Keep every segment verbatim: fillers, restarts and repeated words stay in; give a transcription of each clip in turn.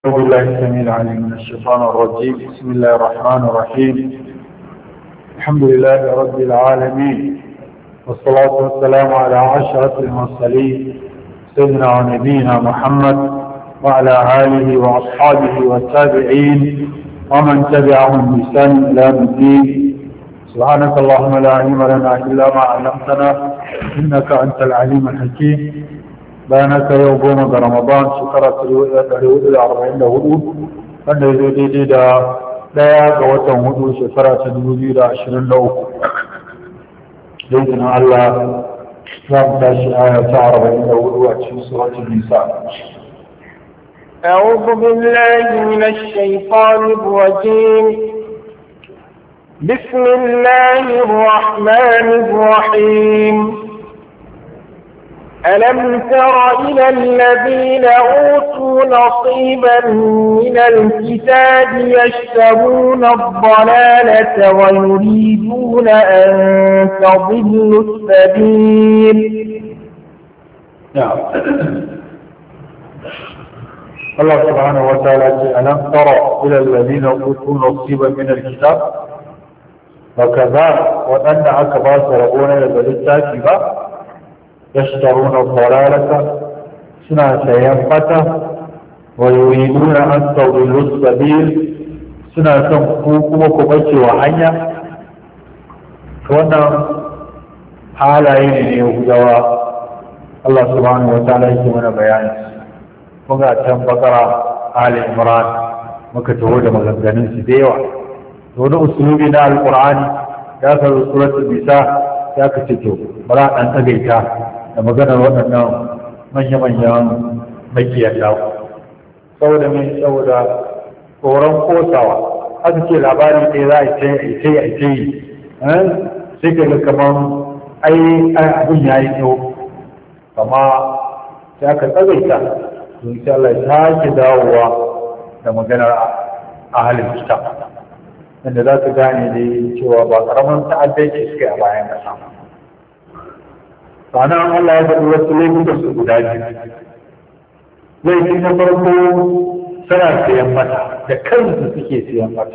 أعوذ بالله السميع العليم من الشيطان الرجيم. بسم الله الرحمن الرحيم. الحمد لله رب العالمين، والصلاة والسلام على أشرف المرسلين سيدنا ونبينا محمد وعلى آله وأصحابه والتابعين ومن تبعهم بإحسان إلى يوم الدين. سبحانك اللهم لا علم لنا إلا ما علمتنا إنك أنت العليم الحكيم. بينك يوم رمضان شكرا تلوئي أربعين لهدو wanda ya zo daidai da daya ga watan hudu shekara ta dubu biyu da ashirin da uku daidai Allah za mu tashi aya ta arba'in da hudu a cikin suratul nisa. أعوذ بالله من الشيطان الرجيم. بسم الله الرحمن الرحيم. ألم تر إلى الذين أوتوا نصيبا من الكتاب يشترون الضلالة ويريدون أن تضلوا السبيل. نعم. الله سبحانه وتعالى ألم تر إلى الذين أوتوا نصيبا من الكتاب وكذا وأن أكباس ربنا للتاكبة يشترون الضلالة سنة سينفة ويريدون أن تضلوا السبيل سنة تنفوكم وكبتي وحنيا فوانا حالين يهدوا الله سبحانه وتعالى يسمنا بيان وقال تم بقرة آل عمران مكتهود مغنغنين سديوة هنا أسلوبنا القرآن يأخذ سورة النساء يأخذ تتو براء أن أجيكا da maganar waɗannan manya-manyan makiyata saboda mai saboda tsoron kosawa aka ce labari ɗaya za a ce a ce yi sai ka ga kamar ai abin ya yi kyau kama sai aka tsagaita don sai Allah ya sake dawowa da maganar ahalin kitab yadda za su gane da cewa ba ƙaramin ta'addanci suka yi a bayan ƙasa. Sannan Allah ya faɗi wasu laifukan su guda biyu. Laifi na farko suna siyan mata da kansu suke siyan mata.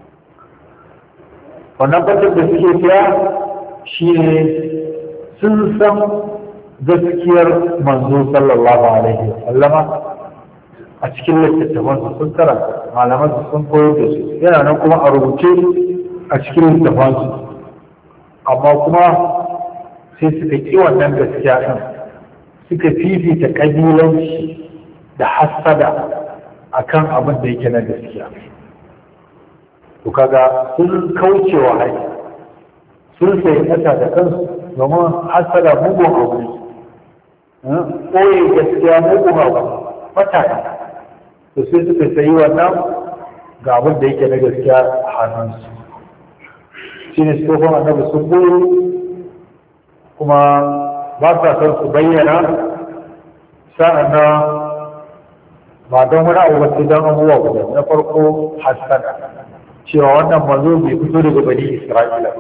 Wannan fatar da suke siya shi ne sun san gaskiyar manzo sallallahu alaihi wa sallama a cikin littattafansu sun karanta malamansu sun koyar da su yana nan kuma a rubuce a cikin littattafansu amma kuma sai suka ƙi wannan gaskiya ɗin suka fifita ƙabilanci da hassada a kan abin da yake na gaskiya. To kaga sun kaucewa haƙi sun sai ƙasa da kansu domin hassada mugun abu ne ɓoye gaskiya mugun abu mutane to sai suka sayi wannan ga abin da yake na gaskiya a hannunsu shi ne su kuma annabi sun ɓoye kuma ba sa son su bayyana sa'an na ba don wani abu wasu don abubuwa guda na farko hassana cewa wannan manzo bai fito daga bani isra'ila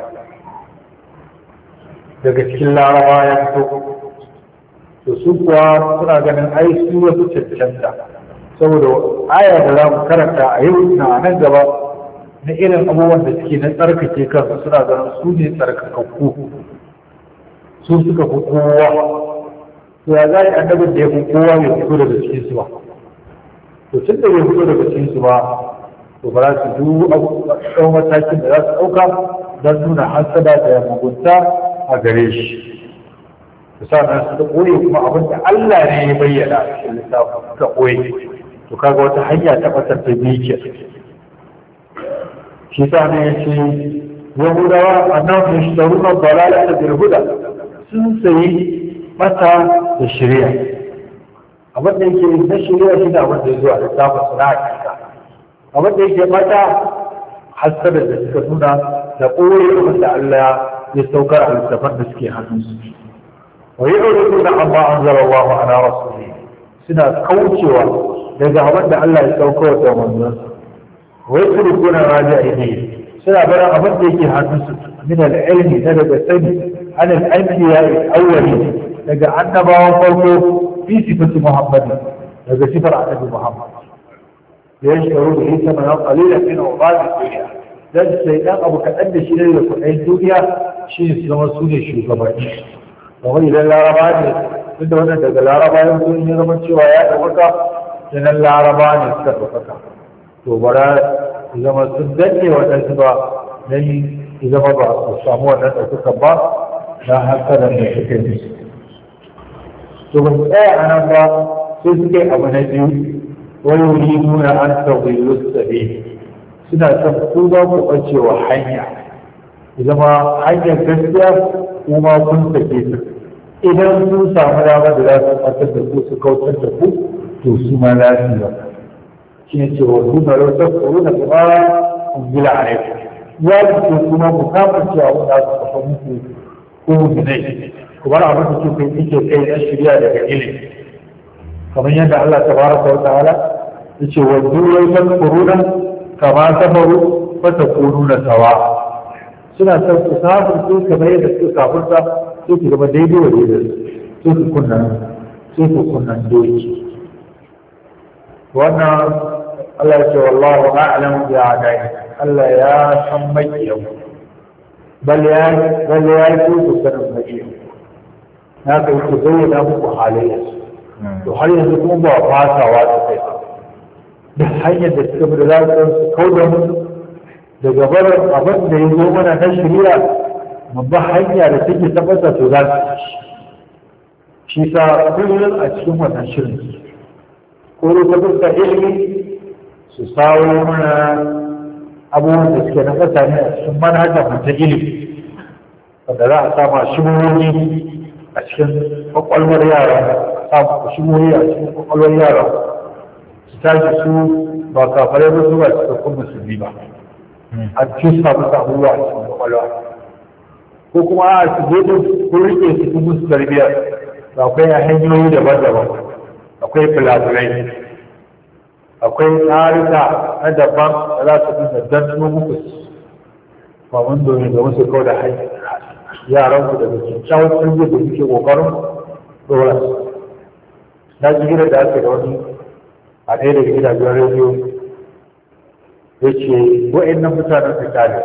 daga cikin larawa ya fito to su kuwa suna ganin ai su ya fi cancanta saboda aya da za mu karanta a yau na nan gaba na irin abubuwan da suke na tsarkake kansu suna ganin su ne tsarkakakku su suka fi kowa to ya za a yi annabin da ya fi kowa ya fito daga cikinsu ba to tun da bai fito daga cikinsu ba to ba za su duk ɗau matakin da za su ɗauka don nuna hasada da mugunta a gare shi to sa'an su ta ɓoye kuma abin da Allah ne ya bayyana a cikin littafin suka ɓoye to kaga wata hanya ta ɓatar ta biyu shi sa ne ya ce yahudawa annabi yashtaruna dalalata bil huda sun sayi mata da shirya abin da yake na shirya shi da abin da ya zuwa da samun suna hakika abin da yake mata hasadar da suka nuna da ɓoye abin da Allah ya saukar a littafan da suke hannunsu wa yi ɗaure nuna amma an zara wa ma'ana rasuli suna kaucewa daga abin da Allah ya saukar da manzansa wai su rukuna raja ne suna barin abin da yake hannunsu min al'ilmi na daga sani an al'anbiya al'awwali daga annabawan farko fi sifati Muhammad daga sifar annabi Muhammad ليشتروا به ثمنا قليلا من عقاب الدنيا dan sai dan abu kaɗan da shi ne da kuɗin duniya shi ne su zama su ne shugabanni kamar idan laraba ne tunda wannan daga laraba yanzu in ya zama cewa ya ɗaukaka yanan laraba ne suka ɗaukaka to bara zama sun danne waɗansu ba dan zama ba su samu wannan ɗaukaka ba na hankalin da suke musu to ba su tsaya a nan ba sai suke abu na biyu wani wuri nuna an sauƙi lusabe suna son ku za ku ɓacewa hanya zama hanyar gaskiya kuma kun sake ta idan sun samu dama da za su ɓatar da ku su kautar da ku to su ma za su yi shi ne cewa duna rautar tsoro da kuma kungila a yau ya ce kuma ku kama cewa wanda su kafa muku ko ginai ku bar abin da kuke yake kai na shirya daga ilimi kamar yadda Allah tabaraka wa ta'ala yace wa dulai tadkuruna kama sabaru fa takununa sawa suna son su samu su kamar yadda suka kafurta sai ku zama daidai wa daidai sai ku kunna sai ku kunna doki wannan Allah ya ce wallahu a'lam bi a'dai Allah ya san makiyan bal ya bal ya yi ku sanin makiyan na kai ku bayyana muku halayya to har yanzu kuma ba fasawa ta kai da hanyar da suka bi da za su kauda mu daga barin abin da ya zo mana na shari'a babban hanya da take tabbata to za su shi sa kullum a cikin wannan shirin ko da ta ilimi su sawo mana abubuwan da suke na ƙasa ne a cikin manhajar mutum ilimi wanda za a sama shigohi a cikin kwakwalwar yara samu shigohi a cikin kwakwalwar yara su tashi su ba kafare ba su ba cikakkun musulmi ba a cikin samu abubuwa a cikin kwakwalwa ko kuma a su daidai ko rike su kuma musu tarbiyyar akwai hanyoyi daban-daban akwai filafirai akwai tsarika na daban da za su dinga danno muku ba mun domin ga musu kawai da yaran ku daga kyakkyawar tarbiyyar da muke kokarin dora su na ji gidan da ake da wani a ɗaya daga gidajen rediyo ya ce wa'annan mutanen su kyale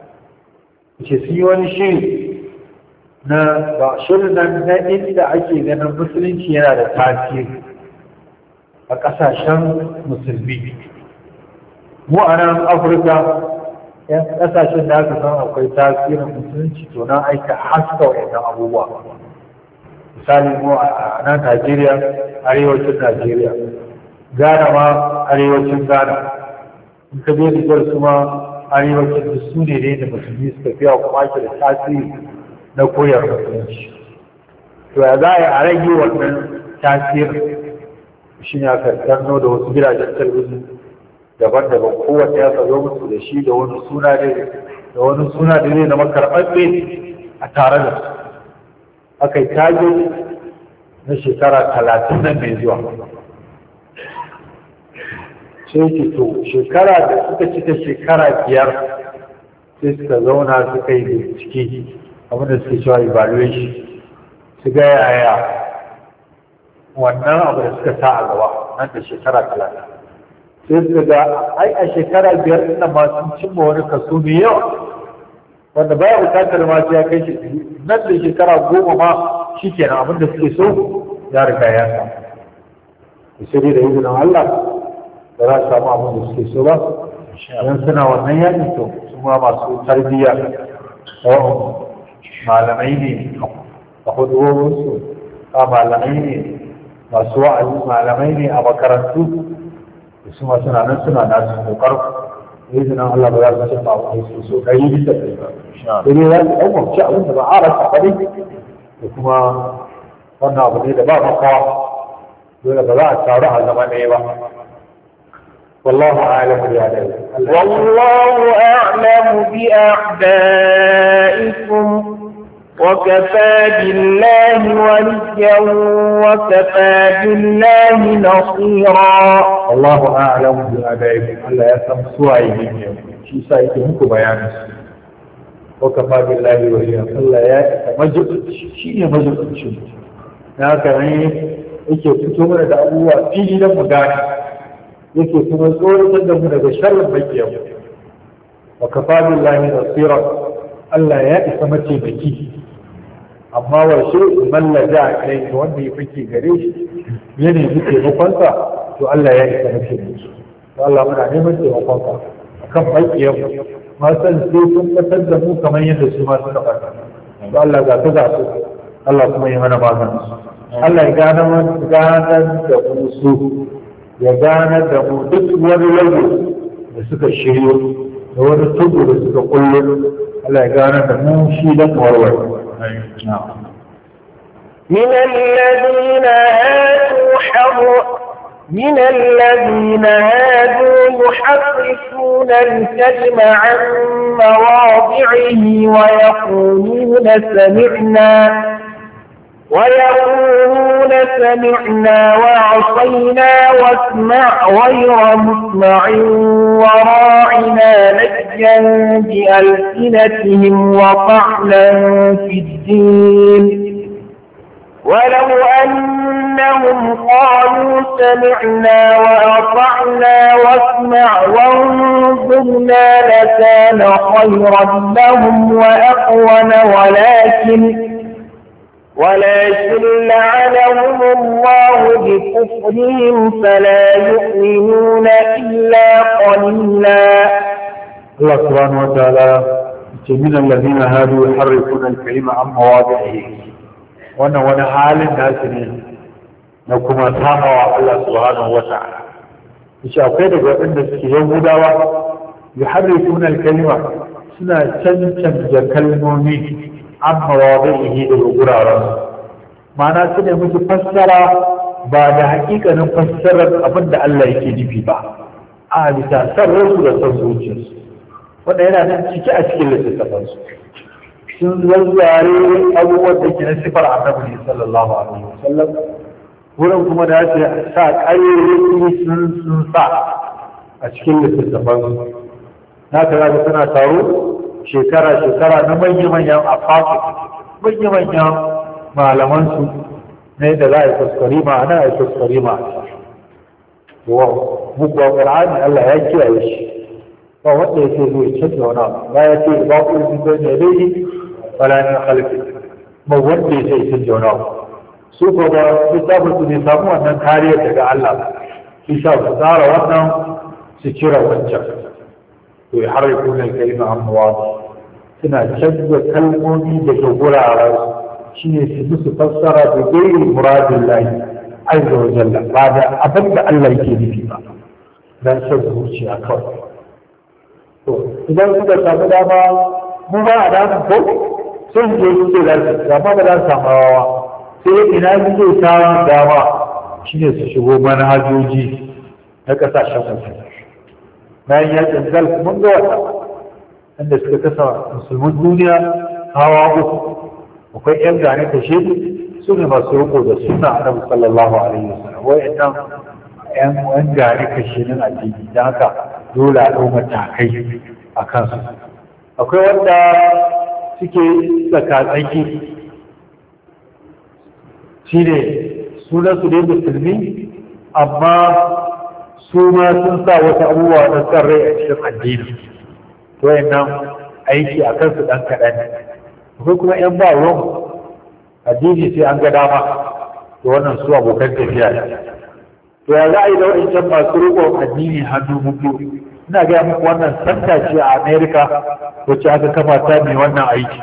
su ce sun yi wani shiri na ba shirin nan na inda ake ganin musulunci yana da tasiri a ƙasashen musulmi mu a nan afirka yan ƙasashen da aka san akwai tasirin musulunci to nan aika haska wa'annan abubuwa misali mu a nan najeriya arewacin najeriya ghana ma arewacin ghana in ka je nijar su ma arewacin da su ne ne da musulmi suka fiya kuma ake da tasiri na koyar musulunci to ya za a rage wannan tasirin shi ne aka gano da wasu gidajen talabijin daban-daban kowace ya zo musu da shi da wani suna da da wani suna da zai zama karɓaɓɓe a tare da su aka yi tage na shekara talatin nan mai zuwa sai ke to shekara da suka cika shekara biyar sai suka zauna suka yi bincike abinda suke cewa evaluation su ga yaya wannan abu da suka sa a gaba nan da shekara talatin sai suka ga ai a shekara biyar ina ma sun cimma wani kaso mai yawa wanda baya bukatar ma sai ya kai shi nan da shekara goma ma shi kenan abin da suke so ya riga ya samu sai dai da izinin Allah ba za su samu abin da suke so ba idan suna wannan yakin to su ma masu tarbiyya malamai ne a hudurorinsu a malamai ne masu wa'azi malamai ne a makarantu da su ma suna nan suna nasu kokar izinin Allah ba za su ce ba wani su so ɗari bisa ɗari ba sai dai za su ɗan wamce abin da ba a rasa ba da kuma wannan abu ne da ba makawa dole ba za a taru a zama ɗaya ba والله أعلم بأعدائكم والله أعلم بأعدائكم وكفى بالله وليا وكفى بالله نصيرا الله أعلم بأعدائكم ألا يسمى سوائهم شيء سايكم بيانه وكفى بالله وليا ألا يتمجد شيء مجد شيء هكذا yake fito mana da abubuwa fili don mu gane yake kuma tsoratar da mu daga sharrin makiyan wa kafa billahi nasira Allah ya isa mace baki amma wa shi mallaja kai wanda ya fike gare shi ya nemi taimakonsa to Allah ya isa mace baki to Allah muna neman taimakonka akan makiyan ma san sai sun fitar da mu kamar yadda su ma suka fata to Allah ga ta ga su Allah kuma ya mana magana Allah ya gane mu ganar da mu su ya gane da mu duk wani lagu da suka shiryo da wani tudu da suka kullu Allah ya gane da mu shi da warware من الذين هادوا حر من الذين هادوا يحرفون الكلم عن مواضعه ويقولون سمعنا ويقولون سمعنا وعصينا واسمع غير مسمع وراعنا لجا بألسنتهم وطعنا في الدين ولو أنهم قالوا سمعنا وأطعنا واسمع وانظرنا لكان خيرا لهم وأقوم ولكن ولكن لعنهم الله بكفرهم فلا يؤمنون إلا قليلا. الله سبحانه وتعالى من الذين هادوا يحرفون الكلمة عن مواضعه وانا وانا حال الناس na kuma samawa Allah subhanahu wa ta'ala yace akwai daga waɗanda suke yahudawa yuharrifuna al-kalima suna cancanta kalmomi amma wadihi da guraren ma'ana su ne musu fassara ba da hakikanin fassarar abin da Allah yake nufi ba a bisa sarrarsu da son zuciyarsu wanda yana nan cike a cikin littattafansu sun zazzare abubuwan da ke na sifar annabi sallallahu alaihi wasallam wurin kuma da ya sa ƙayoyi sun sun sa a cikin littattafansu na tara da suna taro shekara-shekara na manya-manyan afafi manya-manyan malamansu na yadda za a yi kuskure ma ana yi kuskure ma wa mukwa ƙur'ani Allah ya kiyaye shi ba wanda ya ce zai canza wani abu ba ya ce ba ku yi zai ne dai wala ne halitta ba wanda ya ce canza wani abu su ko ba su tabbata su ne samu wannan kariyar daga Allah shi sa su tsara wannan su kira wancan to ya harriku ne kalma amma suna canza kalmomi daga guraren shi ne su musu fassara da gairi muradin lahi azza wa jalla ba da abin da Allah yake nufi ba dan son zuciya kawai to idan suka samu dama mu ba a damu ko sun je su ce da su amma ba za su samu rawa sai ina zai samu dama shi ne su shigo manhajoji na kasashen waje bayan yakin gulf mun ga wata inda suka kasa musulmin duniya hawa uku akwai yan gane kashe su ne masu riko da suna annabi sallallahu alaihi wasallam wayannan yan yan gane kashe nan addini dan haka dole a ɗau matakai a kansu akwai wanda suke tsaka-tsaki shi ne sunansu ne musulmi amma su ma sun sa wasu abubuwa na san rai a cikin addini to nan aiki a kansu ɗan kaɗan akwai kuma ‘yan ba ruwan addini sai an ga dama to wannan su abokan tafiya ne to ya za a yi da waɗancan masu riƙon addini hannu mutu ina gaya muku wannan santa ce a amerika wacce aka kafa ta mai wannan aiki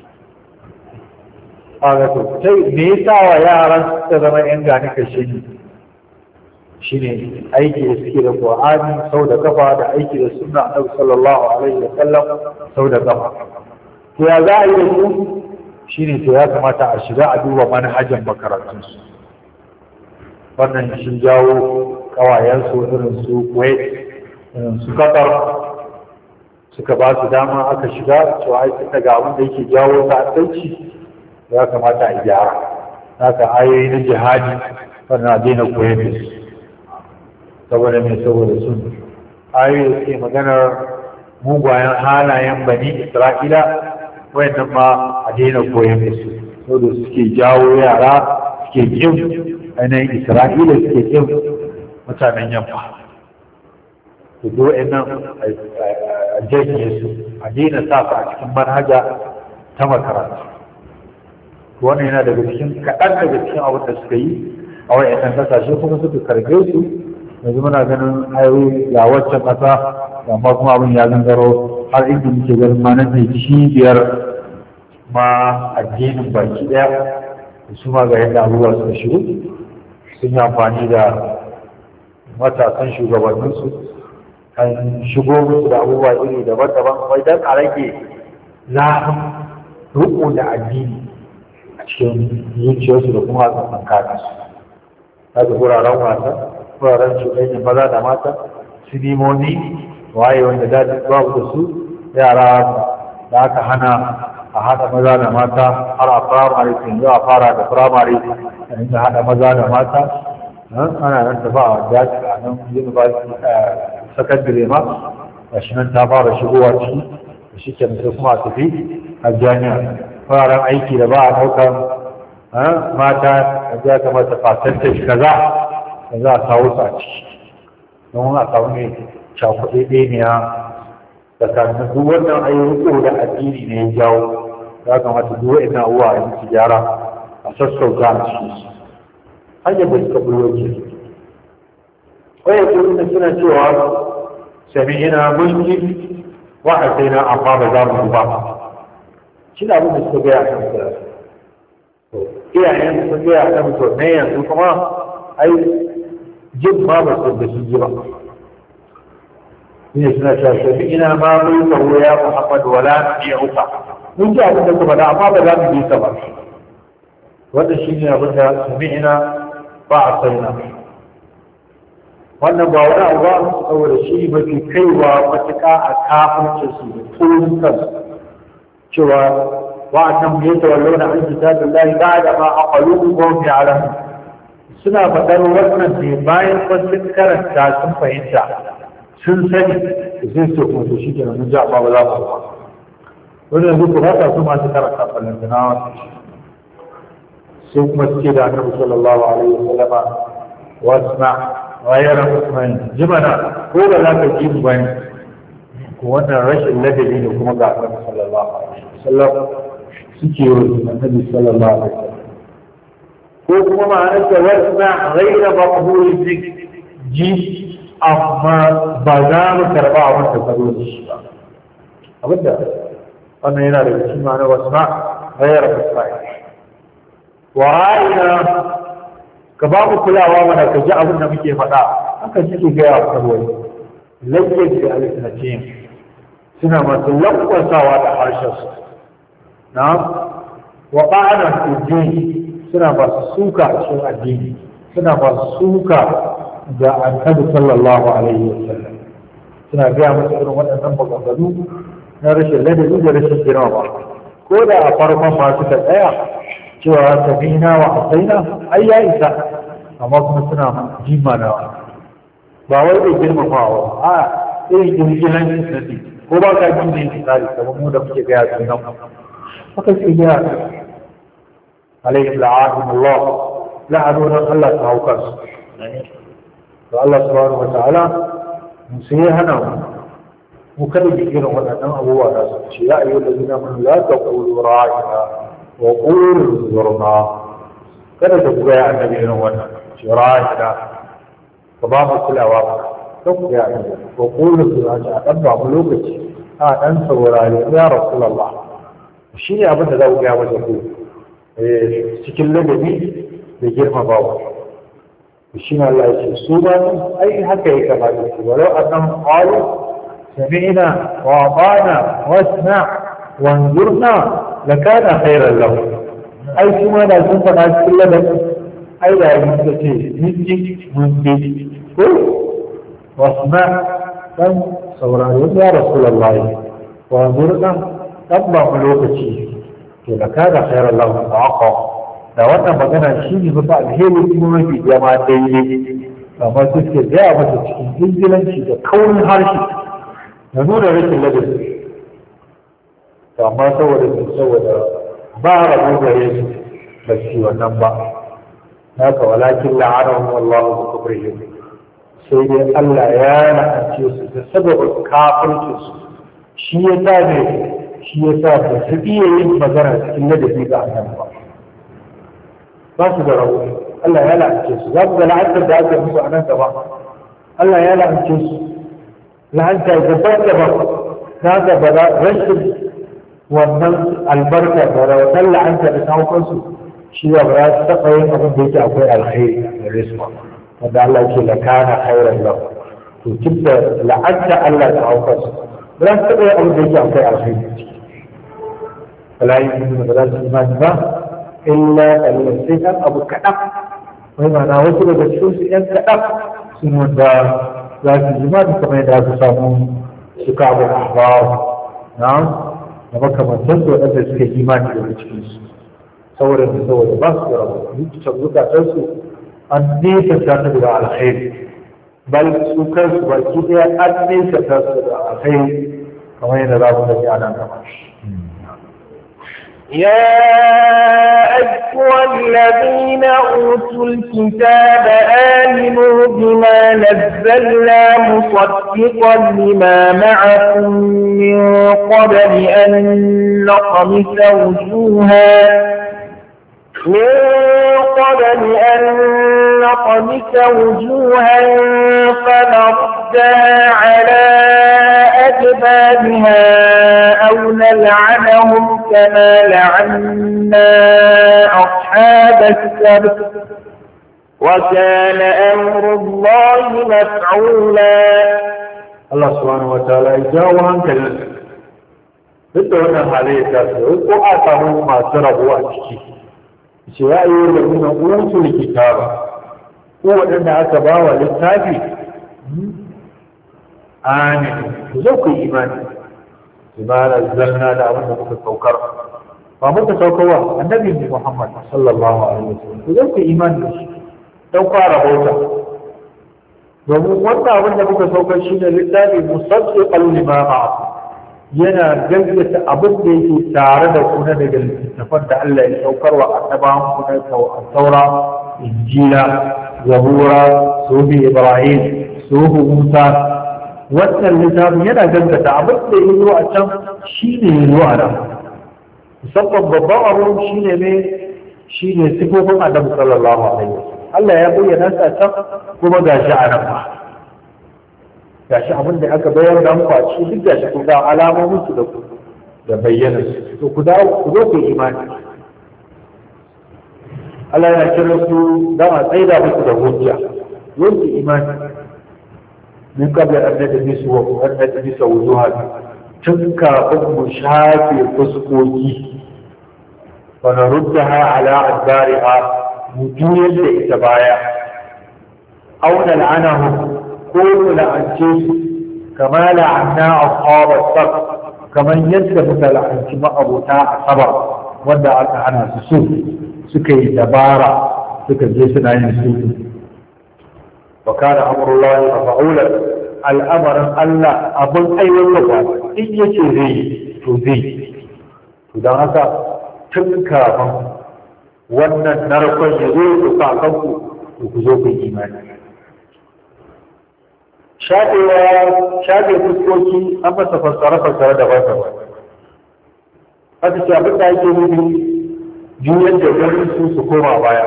a ga to sai me yasa wa yaran suka zama ‘yan gani kashe ne shi ne aiki da suke da Qur'ani sau da kafa da aiki da sunna Annabi sallallahu alaihi wa sallam sau da kafa to ya za a yi da su shine to ya kamata a shiga a duba manhajan makarantun su wannan shi jawo kawayen su irin su Kuwait irin su Qatar suka ba su dama aka shiga to ai suka ga abin da yake jawo ta'addanci ya kamata a gyara haka ayoyi na jihadi wannan daina koyar da su saboda mai saboda sun ayoyi da suke maganar mugwayen halayen bani isra'ila wayannan ma a daina koyon da su saboda suke jawo yara suke kin ainihin isra'ila suke kin mutanen yamma su zo nan a janye su a daina sa su a cikin manhaja ta makaranta. Wannan yana daga cikin kaɗan daga cikin abin da suka yi a wayannan ƙasashe kuma suka karbe su. Yanzu muna ganin ayoyi ga waccan ƙasa amma kuma abin ya gangaro har inda muke ganin ma nan ne cibiyar ma addinin baki ɗaya. Su ma ga yadda abubuwa suka shigo sun yi amfani da matasan shugabanninsu kan shigo musu da abubuwa iri daban-daban wai don a rage zafin riko da addini a cikin zuciyarsu da kuma a tsakankanin su. Haka wuraren wasa, wuraren cuɗanyar maza da mata, sinimoni waye wanda daɗin babu da su yara da aka hana a haɗa maza da mata har a firamare yanzu a fara da firamare a inda haɗa maza da mata ana nan tafa a daji a nan university a sakandare ma a shi nan ta fara shigowa ciki da shi ke sai kuma a tafi a jami'a fararen aiki da ba a ɗaukar mata a ja kamata fasantar kaza da za a kawo su a ciki don a samu ne cakuɗe ɗaya tsakanin duk wannan ayyuka da addini ne ya jawo ya kamata duk wa'ina uwa a yi gyara a sassauta a cikin su hanyar da suka bulo ke waya kuma da suna cewa sami ina mulki wa a sai na amma ba za mu ba shi na abin da suka gaya a kan kira iyayen sun gaya a kan mutu na yanzu kuma ai jin ma ba su da shi ji ba ne suna cewa sami ina ma mulki ya Muhammad wala ya uka mun ji abin da kuma da amma ba za mu bi ka ba wanda shi ne abin da sami'ina ba a saina wannan ba wani abu ba saboda shi mafi kaiwa matuƙa a kafin su da turin kansu cewa wa'annan mu yadda wallo na an jita da lahi ba da ma a ƙwalu ko fi alamu suna faɗar wannan ne bayan sun karanta sun fahimta sun sani da zai so kuma to shi ke nan ja ba ba za mu ba wani yanzu ku haka su masu karanta falantana sun kuma suke da annabi sallallahu alaihi wa sallama wasma ghayra musman jimana ko ba za ka ji ba ne ko wannan rashin ladabi ne kuma ga annabi sallallahu alaihi wa sallam suke yi annabi sallallahu alaihi wa sallam ko kuma ma'anar da wasma ghayra maqbul ji amma ba za mu karba abin da ka zo da shi ba abinda wannan yana da cikin ma'anar wasma ghayra musman wa'ina ka ba mu kulawa mana ka ji abin da muke faɗa haka suke gaya wa karwai layyar da alisnatin suna masu lankwasawa da harshensu na wa ba'ana sujjin suna masu suka a cikin addini suna masu suka ga annabi sallallahu alaihi wa sallam suna gaya masa irin waɗannan maganganu na rashin ladabi da rashin girma ko da a farkon ma suka tsaya cewa sabina wa asaina ai ya isa amma kuma suna jimanawa ba wai da girmamawa a irin girgilan isnadi ko ba ka jin yin tsari kamar mu da muke gaya sunan haka sai ya alayhi la'ahum Allah la'anuna Allah ta hauka su to Allah subhanahu wa ta'ala mun sai hana mu kada mu irin waɗannan abubuwa da su ce ya ayyuhal ladina amanu la taqulu ra'ina wa qulu zurna kada ku ga ya annabi irin wannan shiraya ka ba mu kulawa duk ya annabi wa qulu zurna a dan ba mu lokaci a dan saurare ya rasulullah shi ne abin da za ku ga masa ku eh cikin ladabi da girmamawa shi ne Allah ya ce su ba ai haka ya kamata su walau annahum qalu sami'na wa ata'na wasma' wanzurna lakana khairan lahu ai kuma da sun faɗa cikin ladabi ai da yin da ce mun ji mun ji ko wasma dan saurare ya rasulullahi wanzurna tabba mu lokaci to lakana khairan lahu aqa da wannan magana shi ne ba alheri kuma mafi jama daidai amma suke gaya masa cikin ingilanci da kaurin harshe da nuna rashin ladabi amma saboda saboda ba rabu gare su ba shi wannan ba haka walakin la'anahum wallahu bi kufrihim sai dai Allah ya la'ance su da sababin kafircin su shi ya sa ne shi ya sa ba su iya yin magana cikin ladabi ga annabi ba ba su da rauni Allah ya la'ance su za ku ga la'antar da aka musu a nan gaba Allah ya la'ance su la'anta daban-daban za ka ba rashin wannan albarka da rawatan la'anta da saukansu shi ba za su taɓa yin abin da yake akwai alkhairi da risma wanda Allah ke la kana khairan lahu to tun da la'anta Allah da saukansu ba za su taɓa yin abin da yake akwai alkhairi فلا يؤمنون بذات الإيمان ما إلا الذين أبو كأب وما وصل بالشمس أن كأب سنون ذات الإيمان كما يدعى سامون سكاب الأحبار نعم وما من تنسوا أن تسك إيمان إلى الشمس صورا بصورة بس ورب يتشبك تنسوا أن تنسوا على خير بل سكر سبكية أن تنسوا على خير كما يدعى الذي على نمش يا أيها الذين أوتوا الكتاب آمنوا بما نزلنا مصدقا لما معكم من قبل أن نطمس وجوها من قبل أن نطمس وجوها فنردها على أدبارها أو نلعنهم كما لعنا أصحاب السبت وكان أمر الله مفعولا. الله سبحانه وتعالى يجاوب عنك duk wannan halayyar ta su ko a samu masu rabuwa a ciki ce ya yi da nuna usul kitaba ko waɗanda aka ba wa littafi amin ku zo ku yi imani ibara zanna da abin da muka saukar ba muka saukarwa annabi Muhammad sallallahu alaihi wasallam ku zo ku yi imani da shi dan fara bauta domin wannan abin da muka saukar shine littafi musaddiqan lima ma'akum yana gaggata abin da yake tare da ku na daga littattafan da Allah ya saukar wa annabawan ku na taura injila zabura sufi ibrahim sufi musa wannan littafin yana gaggata abin da ya zo a can shine ya zo a nan musamman babban abu shine ne shine sifofin annabi sallallahu alaihi wasallam Allah ya bayyana sa can kuma gashi a nan ba gashi abin da aka bayar da muku a cikin duk gashi kun ga alamomin su da da bayyana su to ku dawo ku zo ku imani Allah ya kira su da a tsaida musu da hujja zo ku imani min kabla an nadabi su wa an nadabi su wujuha tun kafin mu shafe fuskoki wa naruddaha ala adbariha mu juyar da ita baya aw nal'anahum ko la'ance su kama la'anna ashabar sab kamar yadda muka la'anci ma'abota a sabar wanda aka hana su su suka yi dabara suka je suna yin su wa kana amrullahi mafa'ulan al'amarin Allah abin aiwatarwa in yace zai to zai to dan haka tun kafin wannan narkon ya zo ku sa kanku ku zo ku imani shafewa shafe fuskoki an masa fassara-fassara da bata ba haka ce abin da ake nufi juyar da garin su su koma baya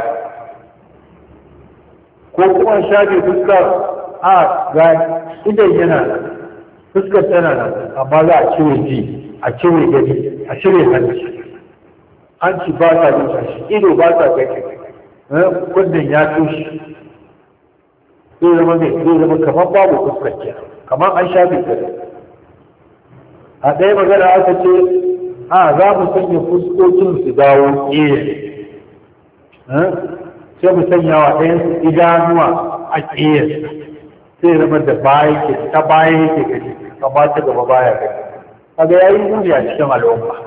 ko kuma shafe fuskar a ga idan yana fuskar tana nan amma za a cire ji a cire gani a cire hanci hanci ba ta nisa shi ido ba ta gani kundin ya tushe zai zama mai zai zama kamar babu fuskar kamar an shafe ta a ɗaya magana aka ce a za mu sanya fuskokin su dawo ƙiya sai mu sanya wa ɗayan su idanuwa a ƙiya sai zama da baya ke ta baya yake gani amma ta gaba baya gani kaga yayi muni a cikin al'umma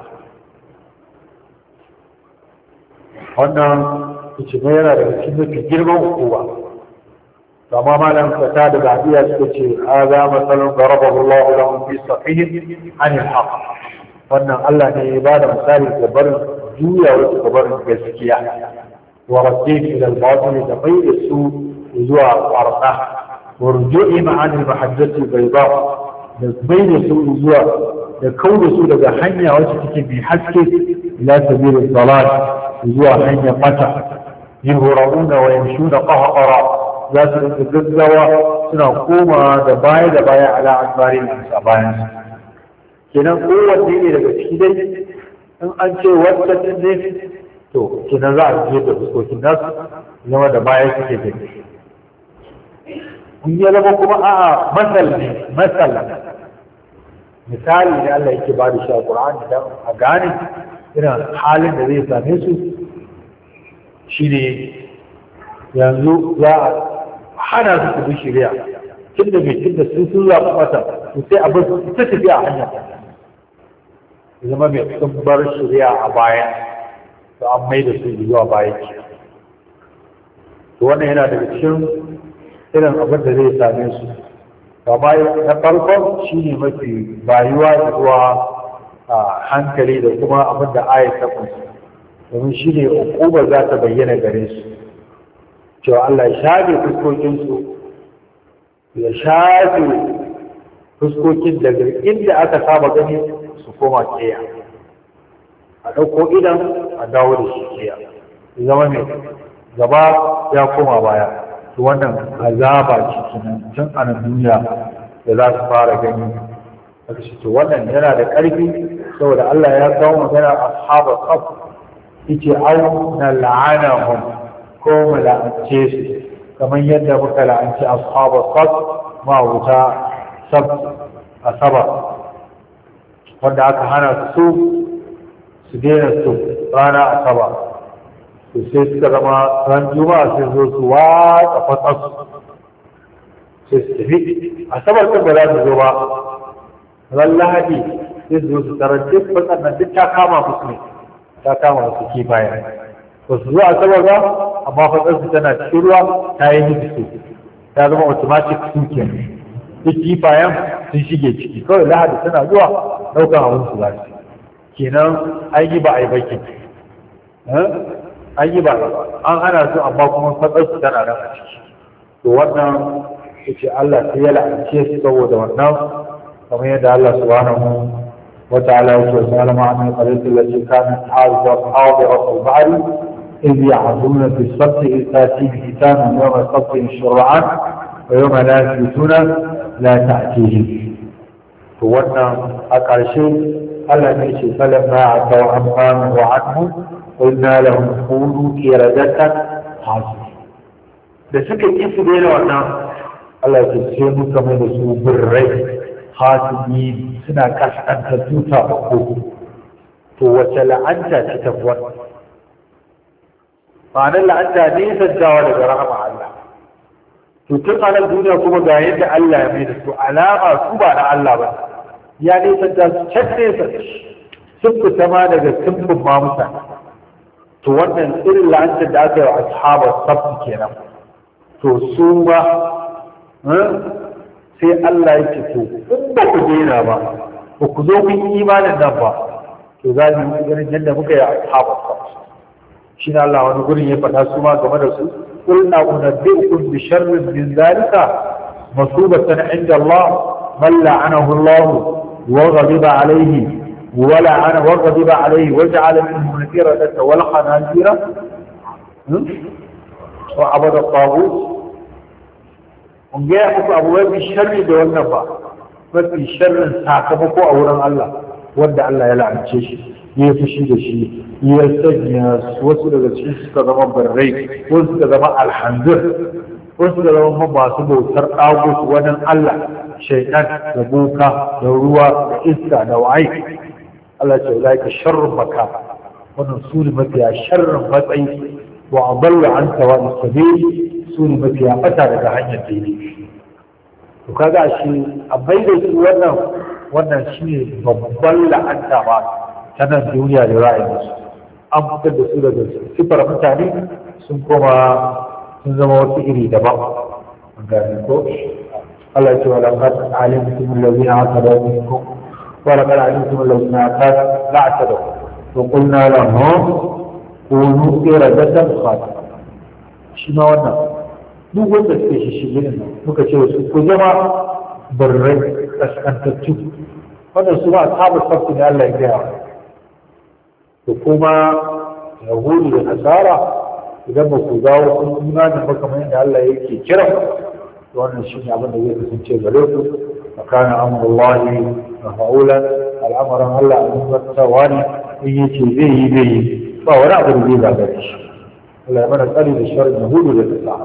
wannan kucima yana daga cikin mafi girman hukuma kama malam fata daga hadiya suka ce haza masalun darabahu Allah lahum fi sahihin anil haqq wannan Allah ne ya bada misali da barin juya wasu gabarin gaskiya wa rasul ila al-batil da bai da su zuwa qarna warju'i ma'anil mahajjati bayda da bai da su zuwa da kauda su daga hanya wacce take mai haske ila sabilil dalal zuwa hanya mata yuhrauna wa yamshuna qahqara za su rinka gaggawa suna koma da baya da baya ala adbarin a bayan su kenan kowanne ne daga ciki dai in an ce wata ne to kenan za a je da fuskokin nasu zama da baya suke gani in ya zama kuma a'a masal ne masal misali ne Allah yake ba da shi a Qur'ani dan a gane irin halin da zai same su shine yanzu za a hana su su bi shari'a tunda bai tunda su sun zaɓi mata to sai abin su ta tafiya a hanya zama mai sun bar shari'a a baya to an mai da su zuwa baya ke to wannan yana daga cikin irin abin da zai same su amma na farkon shi ne mafi bayuwa da zuwa a hankali da kuma abin da ayat ta kunsa domin shi ne hukumar za ta bayyana gare su cewa Allah ya shafe fuskokinsu ya shafe fuskokin daga inda aka saba gani su koma keya a ɗauko idan a dawo da shi keya zama mai gaba ya koma baya to wannan azaba ce kenan tun a duniya da za su fara gani aka ce to wannan yana da ƙarfi saboda Allah ya kawo magana ashabar qaf yace au na la'anahum ko mu la'ance su kamar yadda muka la'anci ashabar qaf ma wuta sab asaba wanda aka hana su su daina su rana asaba to sai suka zama ran juma'a sai zo su watsa fatas sai su tafi asabar kan ba za su zo ba ran lahadi sai su zo su tarar duk fatas nan duk ta kama musu ne ta kama musu kifaye ba su zo asabar ba amma fatas su tana cikin ruwa ta yi musu su ta zama automatic su kenan duk kifayen sun shige ciki kawai lahadi tana zuwa ɗaukan abin su za su kenan an yi ba a yi baki an yi ba an hana su amma kuma fatsar su tana nan a ciki to wannan yace Allah sai ya la'ance su saboda wannan kamar yadda Allah subhanahu wa ta'ala ya ce salama an qalatul lati kanat hawza hawza al-bahri idh ya'duna fi as-sabt itati bi kitabin yawma as-sabt shur'an wa yawma la yusuna la ta'tihi to wannan a ƙarshe Allah ne ce falamma ataw amman wa anhu قلنا لهم كونوا قردة خاسئين da suka ƙi su daina wannan Allah ya ce muka mai da su birrai khasidi suna kaskanta tuta uku to wace la'anta ce ta wannan ma'anar la'anta ne sajjawa daga rahama Allah to tun a nan duniya kuma ga yadda Allah ya mai da su alama su ba na Allah ba ya ne sajja su can nesa sun fita ma daga simfin ma mutane to wannan irin la'antar da aka yi wa ashabar sabbi kenan to su ba sai Allah ya ce to in ba ku daina ba ba ku zo kun yi imanin nan ba to za mu yi ganin yadda muka yi ashabar sabbi shi ne Allah wani gurin ya faɗa su ma game da su qulna unabbi'ukum bi sharrin min zalika masubatan inda Allah man la'anahu Allah wa ghadiba alayhi ولعن وغضب عليه وجعل منهم القردة والخنازير وعبد الطاغوت ونجاء muku abubuwa bi sharri da wannan ba mafi sharrin sakamako a wurin Allah wanda Allah ya la'ance shi ya fushi da shi ya sanya wasu daga cikin suka zama barrai wasu suka zama alhanzir wasu suka zama masu bautar ɗagus wani Allah shaitan da boka da ruwa da iska da wa'ai Allah ce ulaika sharrun maka wannan su ne mafiya sharrin matsayi wa adalla an sawa'i sabil su ne mafiya fata daga hanyar daidai to kaga shi a baida su wannan wannan shine babban la'anta ba ta nan duniya da ra'ayin su an fitar da su daga sifar mutane sun koma sun zama wasu iri daban gani ko Allah ya ce wa laqad alimtum alladhina atadaw minkum ولقد علمتم الذين اعتدوا لا اعتدوا وقلنا لهم كونوا قردة خاسئين شنو wannan duk wanda suke shi shi nan muka ce wasu ku zama barrai kaskantattu wannan su ba ashabu sabti ne Allah ya gaya to kuma yahudu da nasara idan ba ku dawo kun nuna da ba kamar yadda Allah yake kira to wannan shi ne abin da zai kasance gare ku makana amrullahi mafa'ulan al'amaran Allah an zartawa ne in yace zai yi zai yi ba wani abu da zai gagare shi Allah ya mana tsari da sharrin yahudu da nasara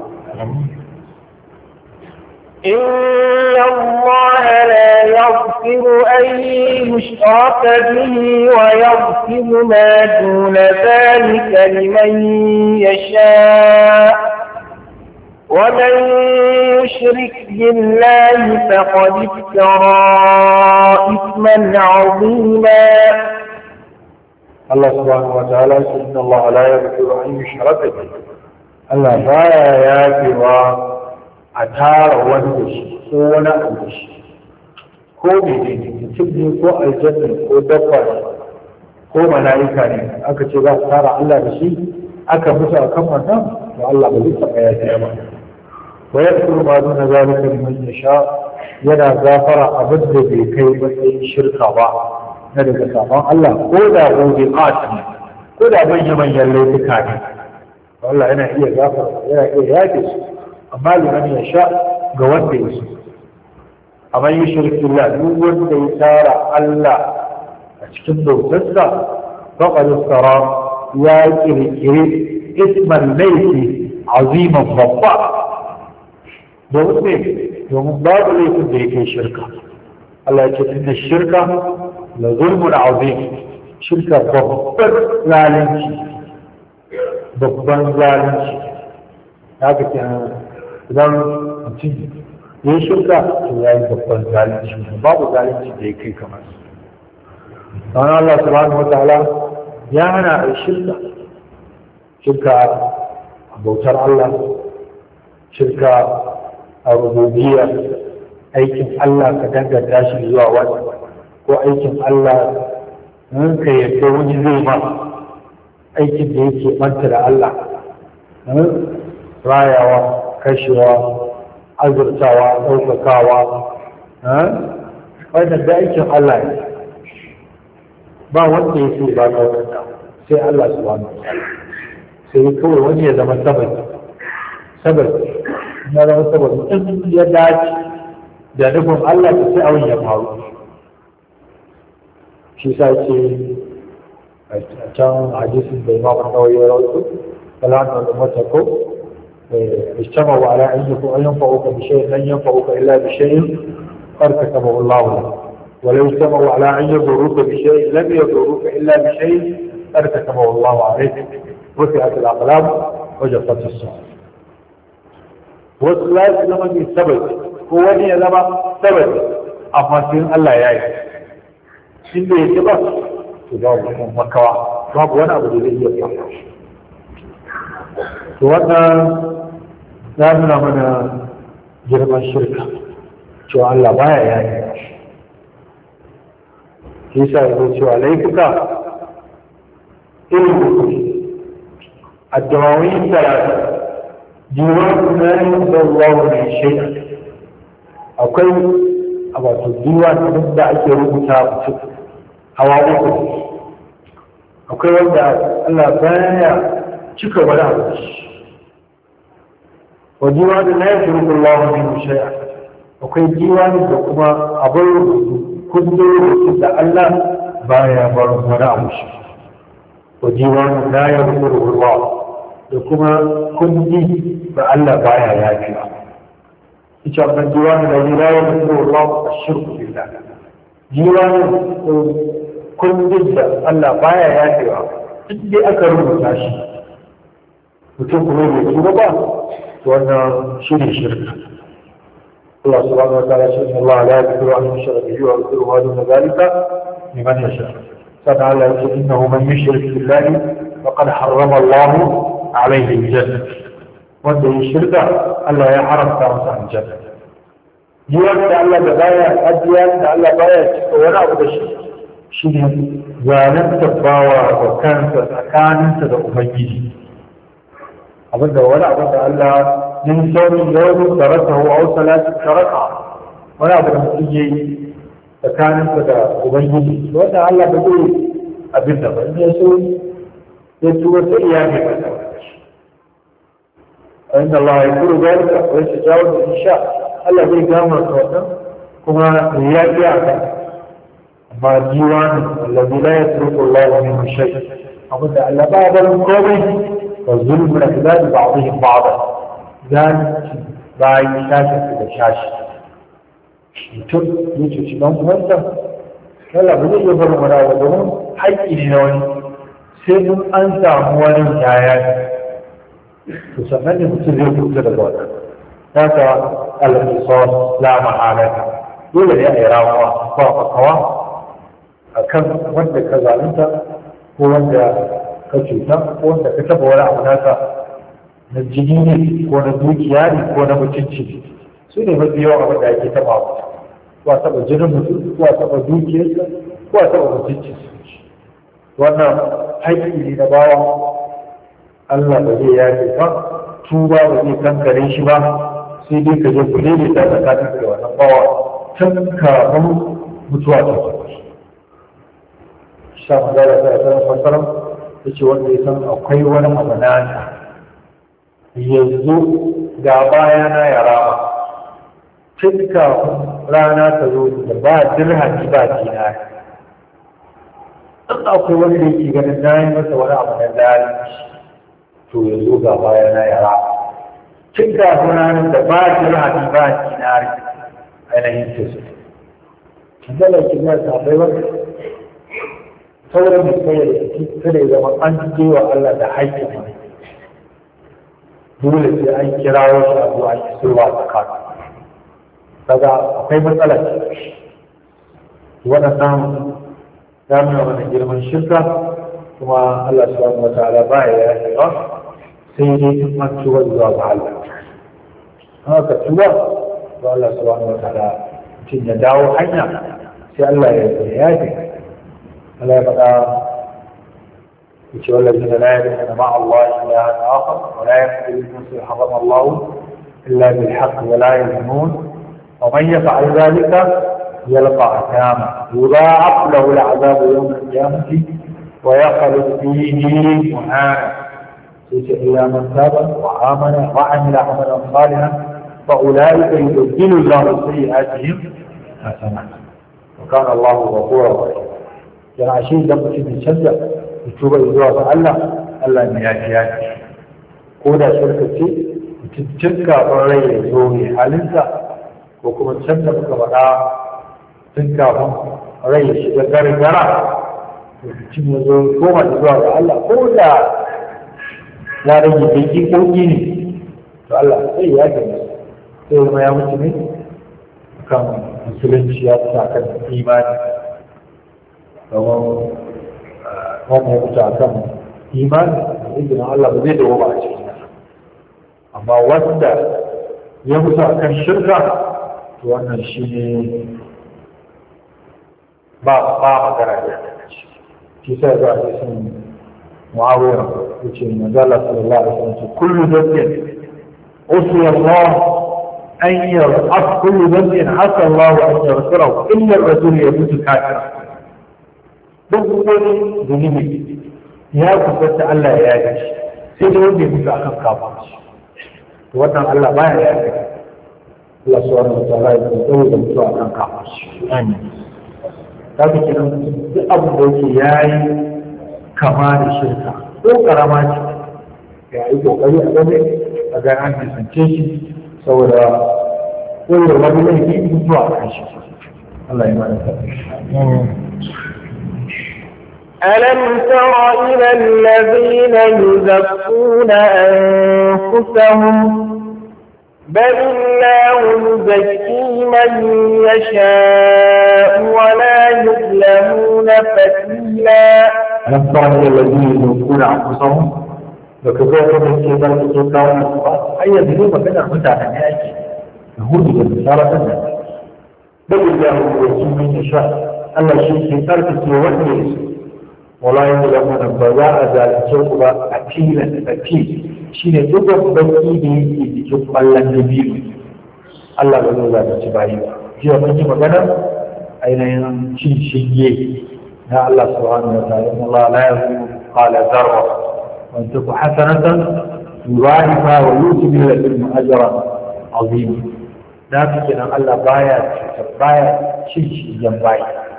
إن الله لا يغفر أن يشرك به ويغفر ما دون ذلك لمن يشاء ومن يشرك بالله فقد افترى إثما عظيما. الله سبحانه وتعالى إن الله لا يغفر أن يشرك به الله لا يغفر a tara wani da shi ko wani abu da shi ko mene ne mutum ne ko aljanna ko dabba ne ko mala'ika ne aka ce za su tara Allah da shi aka mutu a kan wannan to Allah ba zai taɓa yafi ba wa yakuru ma duna zalika liman yasha yana gafara abin da bai kai matsayin shirka ba na daga sabon Allah ko da gobe ne ko da manyan manyan laifuka ne Allah yana iya gafara yana iya yafe su amma liman ya sha ga wanda ya so amma yi shirkin la duk wanda ya tara Allah a cikin bautarsa faƙar tsara ya kirkiri isman laifi aziman babba domin ne domin babu laifin da ya kai shirka Allah ya ce inda shirka la zulmun azim shirka babban zalunci babban zalunci haka kenan idan mutum ya yi shirka to ya yi babban zalunci babu zalunci da ya kai kamar su don Allah subhanahu wa ta'ala ya hana a shirka shirka a bautar Allah shirka a rububiyya aikin Allah ka danganta shi zuwa wani ko aikin Allah in ka yadda wani zai ma aikin da yake manta da Allah rayawa kashewa azurtawa ɗaukakawa wannan da aikin Allah ne ba wanda ya ce ba ɗaukaka sai Allah su wani sai kawai wani ya zama sabari sabari ya zama sabari in ya dace da nufin Allah ta sai abin ya faru shi sa ce a can hadisin da imamu Nawawi ya rawaito salatu da matako اجتمعوا على أن ينفعوك بشيء لن ينفعوك إلا بشيء قد كتبه الله لك ولو اجتمعوا على أن يضروك بشيء لم يضروك إلا بشيء قد كتبه الله عليك رفعت الأقلام وجفت الصحف والثلاث لما يثبت هو ني لما ثبت أما سين الله يعي سين يثبت تجاوب مكوا باب وانا أبو ذي يفعل to wannan ya nuna mana girman shirka cewa Allah baya yayi shi yasa ya zo cewa laifuka irin hukumi addawawi talata diwan na yin sallahu ne shaida akwai a wato diwan da ake rubuta mutum hawa uku akwai wanda Allah baya cika wani abu wa diwani la yashruku Allah min shay'a akwai diwani da kuma abin rubutu kundin rubutu da Allah baya bar wani abu shi wa diwani la yashruku Allah da kuma kundi da Allah baya yafi ita wannan diwani da la yashruku Allah ashirku billah diwani kundin da Allah baya yafewa duk dai aka rubuta shi mutum kuma bai tuba ba wannan shi ne shirka Allah subhanahu wa ta'ala shi ne Allah la yaghfiru an yushraka bihi wa yaghfiru ma duna dhalika liman yasha sannan Allah ya ce innahu man yushrik billahi faqad harrama Allah alayhi al-jannah wanda ya shirka Allah ya haramta masa aljanna jiwar da Allah da baya ajiya da Allah baya cika wani abu da shi shi ne zalunta bawa da kansa tsakaninsa da ubangiji abinda wani abin da Allah min saurin yawon da rasa hu au salati taraka wani abu da mutum ya yi tsakaninsa da ubangiji wanda Allah ba zai abin da ba ya so ya tuba sai ya ne masa inda Allah ya kuru zalika wa ya jawo da insha Allah zai gama ka wannan kuma ya iya ka amma diwani allazi la yatruku Allah min shay abinda Allah ba da komai wa zulmu la ibad ba'dihim ba'da zalunci bayan shashi da shashi mutum ya cuci dan uwansa Allah ba zai iya bar mu da domin haƙƙi ne na wani sai mun an samu wani yaya to sannan ne mutum zai kusa daga wannan haka al-qisas la mahalata dole ne a yi ramuwa ba makawa a kan wanda ka zalunta ko wanda ka cuta ko wanda ka taba wani abu naka na jini ne ko na dukiya ne ko na mutunci su ne mafi yawan abin da ake taba mutum ko a taba jinin mutum ko a taba dukiyarsa ko a taba mutunci wannan haƙƙi ne na bawa Allah ba zai yafe ba tuba ba zai kankare shi ba sai dai ka je ku lele ta tsakanin da wannan bawa tun kafin mutuwa ta zo sha magana ta sanar fasarar ta ce wanda ya san akwai wani abu na yanzu ga baya na ya rama tun kafin rana ta zo da ba dirhami ba dinari in akwai wani da yake ganin na yi masa wani abu na lalci to ya zo ga baya na ya rama tun kafin ranar da ba dirhami ba dinari ainihin tesu canzalar kimiyar tafai wata sauran mai tsaye da ciki kada ya zama an je wa Allah da haƙƙin ne dole sai an kira wasu abu a yi sulwa tsakanin daga akwai matsala ce waɗannan ya nuna mana girman shirka kuma Allah subhanahu wa ta'ala ba ya yafe ba sai dai in an tuba zuwa ga Allah haka tuba to Allah subhanahu wa ta'ala mutum ya dawo hanya sai Allah ya yafe Allah ya faɗa yace wallazina la yad'una ma'a Allah ilahan akhar wa la yaqtuluna an-nafsa harrama Allah illa bil haqq wa la yazunun wa man yaf'al dhalika yalqa athama yudha'af lahu al-'adhabu yawm al-qiyamati wa yakhlud fihi muhana yace illa man taba wa amana wa 'amila 'amalan salihan فأولئك يبدل الله سيئاتهم حسنات وكان الله غفورا رحيما yana shi idan mutum ya canza ya tuba zuwa ga Allah Allah ne ya ji yaki ko da shirka ce mutum tun kafin rai ya zo ya halinsa ko kuma canza muka faɗa tun kafin rai ya shiga gargara mutum ya zo koma zuwa ga Allah ko da ya rage baki ko gini to Allah sai ya ji sai kuma ya mutu ne kan musulunci ya sa kan imani kamar wanda ya mutu a kan imani da izinin Allah ba zai dawo ba a cikin nasa amma wanda ya mutu a kan shirka to wannan shi ne ba ba magana da ya ce shi sai za a ce sun mu'awiyar ya ce manzala sallallahu alaihi wasallam kullu dhanbin usiya Allah أن يرأف كل ذنب عسى الله أن يغفره إلا الرسول يموت كافرا. duk wani zunubi ya kusanta Allah ya yaji sai da wanda ya mutu akan kafirci to wannan Allah baya ya yaji Allah subhanahu wa ta'ala ya tsoro da mutu akan kafirci amin kaga kiran duk abu da yake yayi kama da shirka ko karama ce ya yi kokari a gane a ga an kisance shi saboda koyar wani laifi mutuwa a kan shi Allah ya mana tafi ألم تر إلى الذين يزكون أنفسهم بل الله يزكي من يشاء ولا يظلمون فتيلا ألم تر إلى الذين يزكون أنفسهم وكذلك من كتاب الكتاب أي ذنوب كان متعنا يأتي يهود بالنصارى كذا بل الله يزكي من يشاء الله شيء في تركه وجهه wala yin da mana ba za a zalunce ku ba a filan a fi shi ne duk wasu baki da yake cikin kwallon da biyu Allah ba zai zalunci bayi ba jiya mun yi magana ainihin cin shinge na Allah subhanahu wa ta'ala inna Allah la yazlimu qala zarra wa in taku hasanatan yudha'ifa wa yuti min ladunhu ajran azima da haka kenan Allah baya baya cin shingen bayi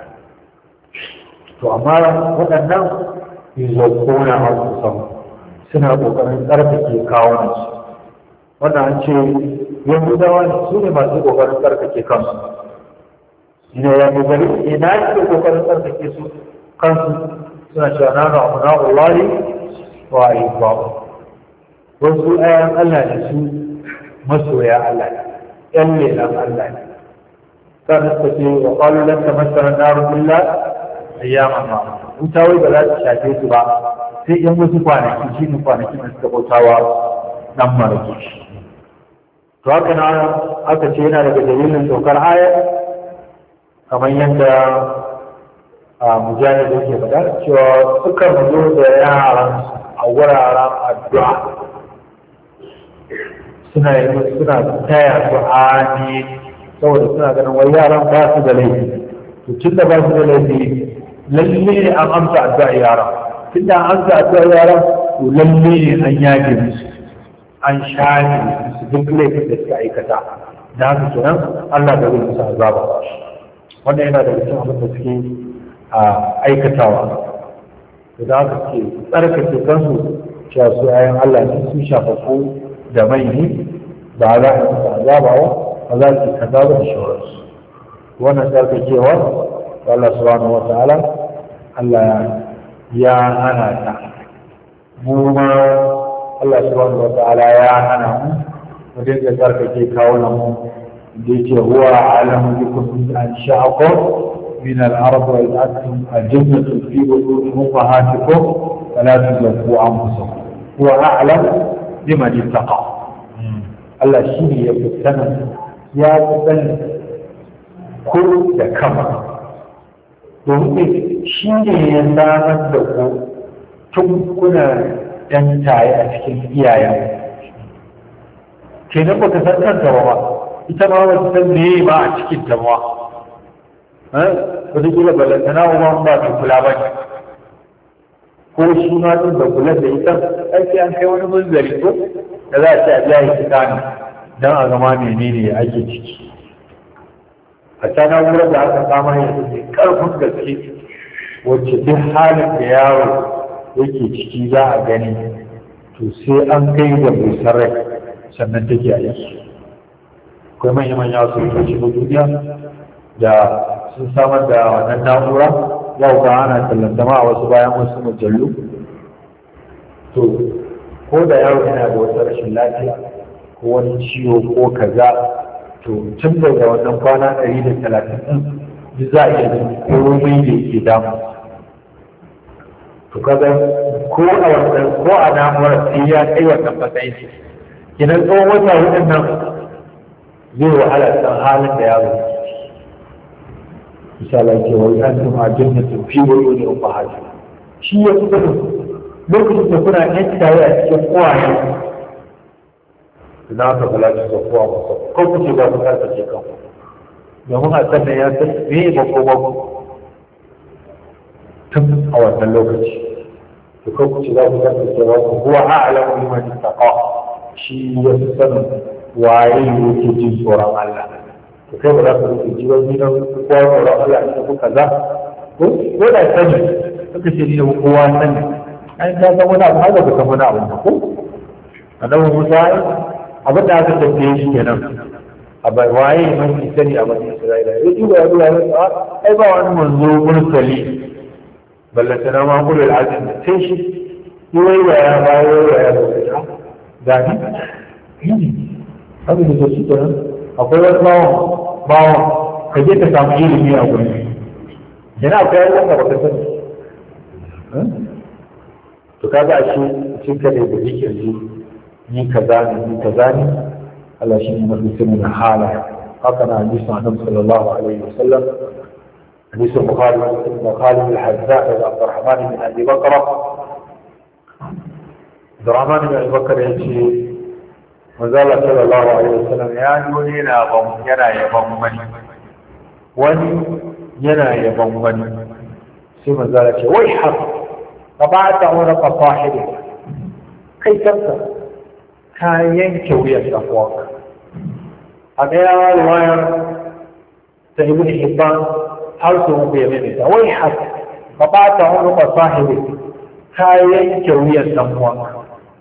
to amma waɗannan yuzakuna anfusahum suna ƙoƙarin tsarkake kawunansu wannan an ce yahudawa ne su ne masu ƙoƙarin tsarkake kansu ina ya ƙoƙari ina ke ƙoƙarin tsarkake su kansu suna cewa na na abu na'ullahi wa ayyubawa wasu ayan Allah ne su masoya Allah ne ƴan lelan Allah ne sannan suka ce wa ƙwalu lan tamassana naru illa ayyaman ma wuta wai ba za ta shafe su ba sai yan wasu kwanaki shi ne kwanaki da suka bautawa nan marake shi to haka na aka ce yana daga dalilin saukar ayar kamar yadda a mujahid yake faɗa cewa suka zo da yaran a wuraren addu'a suna yi suna taya su ani saboda suna ganin wai yaran ba su da laifi to tun da ba su da laifi lalle ne an amsa addu'a yaran tun da an amsa addu'a yaran to lalle ne an yaje musu an shafe musu duk laifin da suka aikata da haka kenan Allah da zai musu azaba wannan yana daga cikin abin da suke a aikatawa da haka suke tsarkake kansu cewa su ayan Allah ne sun shafafu da mai ne ba za a musu azaba ba ba za su kaza ba da shawararsu wannan tsarkakewa Allah subhanahu wa ta'ala Allah ya hana ta mu ma Allah subhanahu wa ta'ala ya hana mu mu dinga tsarkake kawunan mu da yake huwa alamu bikum an sha'akum min al-ard wa ya'tum al-jannatu fi butun ummahatikum wa la tuzakku anfusakum huwa a'lam liman ittaqa Allah shi ne ya fi sanin ya fi sanin ko da kama domin shi ne ya samar da ku tun kuna ɗan taye a cikin iyayen ke nan ba ka san kanta ba ita ma wata san me ba a cikin ta ba wata kila balantana ba ba mai kula ba ne ko shi ma ɗin da kula da ita aiki an kai wani munzari ko da za a ce a biya ya fita ne don a zama menene ake ciki a ta na'urar da aka samar yanzu mai ƙarfin gaske wacce duk halin da yaro yake ciki za a gani to sai an kai da busar rai sannan take a yi akwai manya-manya su yi shiga duniya da sun samar da wannan na'ura yau ga ana tallantama a wasu bayan wasu mujallu to ko da yaro yana da wata rashin lafiya ko wani ciwo ko kaza to tun daga wannan kwana ɗari da talatin ɗin duk za a iya gani komai da yake damu to kaga ko a wannan ko a na'urar sai ya kai wannan matsayin shi kinan tsawon wata hudun nan zai wahala san halin da yaro yake misali ke wai an tuma jannatin fi wani ne ba haji shi ya fi gudun lokacin da kuna yan tare a cikin kowaye na ka bala ci ga kowa ba ko kuce ba ku karka ce kan domin a sannan ya san me ba ko ba tun a wannan lokaci to ko kuce za ku karka ce ba ku huwa a'lamu liman ittaqa shi ya fi sanin waye yake jin tsoron Allah to kai ba za ka rufe ji wani na kowa tsoron Allah ne ko kaza ko ko da sani suka ce ni da kowa sani ai ka san wani abu haka ka san wani abu ko annabi Musa abin da aka tafiye shi kenan a bai waye mafi sani a bani Isra'ila ya duba ya duba ya ai ba wani manzo mursali ballanta na mamuru al'azim sai shi yi wai wa ya bayo wa ya zo da ni abin da ke shi kenan akwai wani bawon bawon ka je ka samu ilimi a gurin yana akwai yadda ka baka sani to kaga a shi cikin ka da yake ji ni kaza ne ni kaza ne Allah shi ne mafi sanin hala haka na hadisi Annabi sallallahu alaihi wasallam حديث البخاري خالد الحذاء عبد الرحمن بن ابي بكر عبد الرحمن بن ابي بكر يجي وزال صلى الله عليه وسلم يعني ولينا بم ينا يبم مني وني ينا يبم مني ثم زال ويحك فبعت عنق صاحبك كي تبدا كان ينكوي الافواق هذا روايه ابن حبان حرصه بيمينه ويحك فبعت عنق صاحبك كان ينكوي الافواق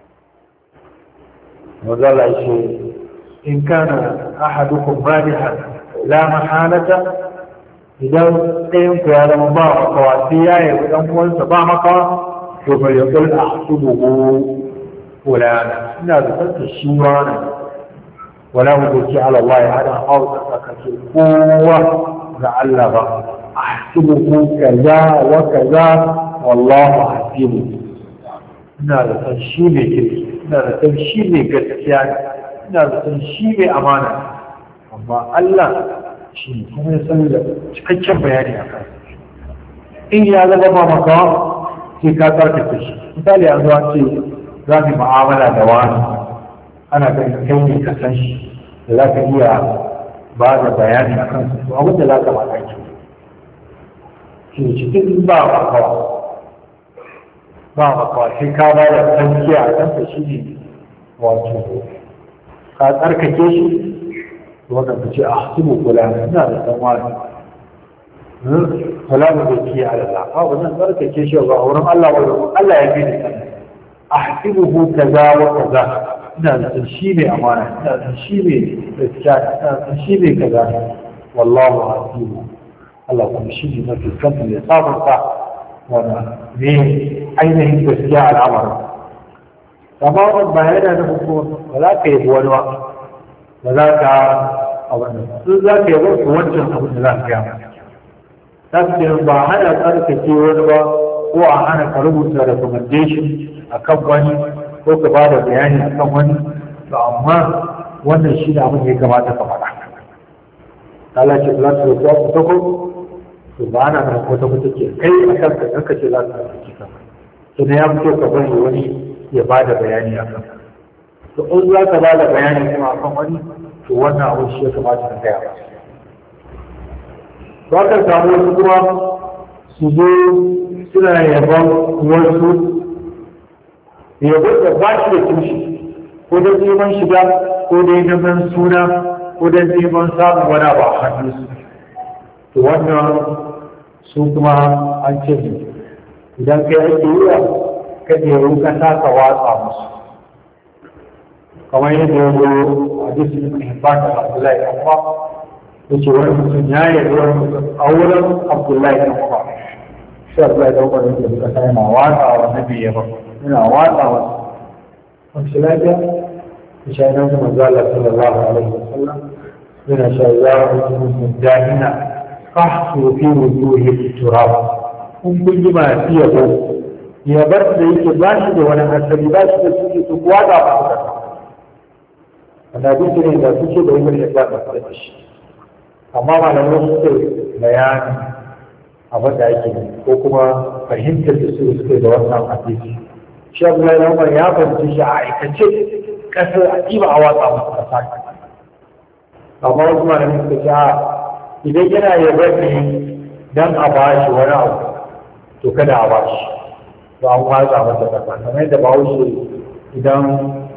وقال شيء إن كان أحدكم مادحا لا محالة إذا قيمت على مبارك وعسيا يقول أموال سبامك فليقول أحسبه فلانا إنه تلك الشيوان ولا مدرك على الله على أوضك كالقوة لعلها أحسبه كذا وكذا والله أحسبه إنه تنشيبه ina da san shi ne gaskiya ina da san shi ne amana amma Allah shi kuma ya san da cikakken bayani a kan in ya zama ba maka sai ka tsarkake shi misali an zuwa ce za mu mu'amala da wani ana ganin kai ne ka san shi da za ka iya ba da bayani a kan su abin da za ka mata ki shi cikin ba maka ba maka sai ka ba da tsankiya a kansa shi ne wato ka tsarkake shi wanda ka ce a hasibu kula ina da ɗan wani kalamu da ke alala a wajen tsarkake shi ba wurin Allah wa Allah ya fi da kan a hasibu kaza wa kaza ina da san shi ne amana ina da san shi ne gaskiya ina da san shi ne kaza wallahu hasibu Allah kuma shi ne mafi kanta ya sabunta wanda ne ainihin gaskiya al'amarin amma wani ba yana da hukumar ba za ka yi wani ba ba za ka a wannan sun za ka yi wasu wancan abin da za ka yi za su ce ba hana tsarkake wani ba ko a hana ka rubuta recommendation a kan wani ko ka ba da bayani a kan wani to amma wannan shi ne abin da ya kamata ka faɗa Allah ce za su rubuta ku tako to ba ana nan kwata kwata ke kai a kan ka kanka ce za su rubuta ka to ne ya fito ka bari wani ya ba da bayani a kan to in za ka ba da bayani kuma a kan wani to wannan abin shi ya kamata ka gaya ba ka samu wasu kuma su zo suna yaban wasu yabon da ba shi da tushe ko da neman shiga ko da neman suna ko da neman samun wani abu a hannu su to wannan su kuma an ce idan kai ake yi wa kada ya ruka taka watsa musu kamar yadda ya zo a jisun ihbar da Abdullahi ɗan Umar ya ce wani mutum ya yi wani mutum a wurin Abdullahi ɗan Umar shi Abdullahi ɗan Umar yake da kasa yana watsa wa nabi ya ba yana watsa wa wasu lafiya ya sha yana da manzala sallallahu alaihi wa sallam yana sha ya wani mutum jahina fahsu fi wujuhi turab kun kun yi masu yabo yabar da yake ba shi da wani asali ba shi da suke su kuwa da ba su kasa wanda duk ne da suke da wani da ba su da shi amma malamai suke bayani abin da ake ko kuma fahimtar da su suke da wannan hadisi shi Abdullahi na Umar ya fahimci shi a aikace kasar a ɗiba a watsa masu kasa amma wasu malamai suka ce a idan yana yabar ne don a ba shi wani abu to kada a ba shi to an watsa masa kasa kamar yadda ba wuce idan